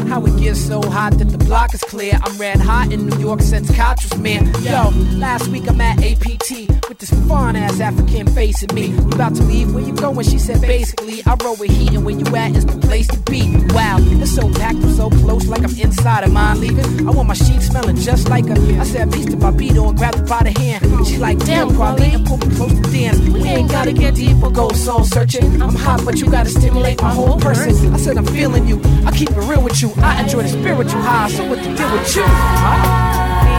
How it gets so hot that the block is clear. I'm red hot in New York since Koch was man. Yo, last week I'm at APT with this fun ass African facing me. We about to leave, where you going? She said basically I roll with heat and where you at is the place to be. Wow, it's so packed, I'm so close like I'm inside of mine leaving. I want my sheets smelling just like her. I said peace to Bobito and grabbed her by the hand. She like damn Quali and pulled me close to dance. We ain't gotta get deep or go soul searching. I'm hot but you gotta stimulate my whole person. I said I'm feeling you, I keep it real with you. I enjoy the spiritual high, so what to deal with you? Huh?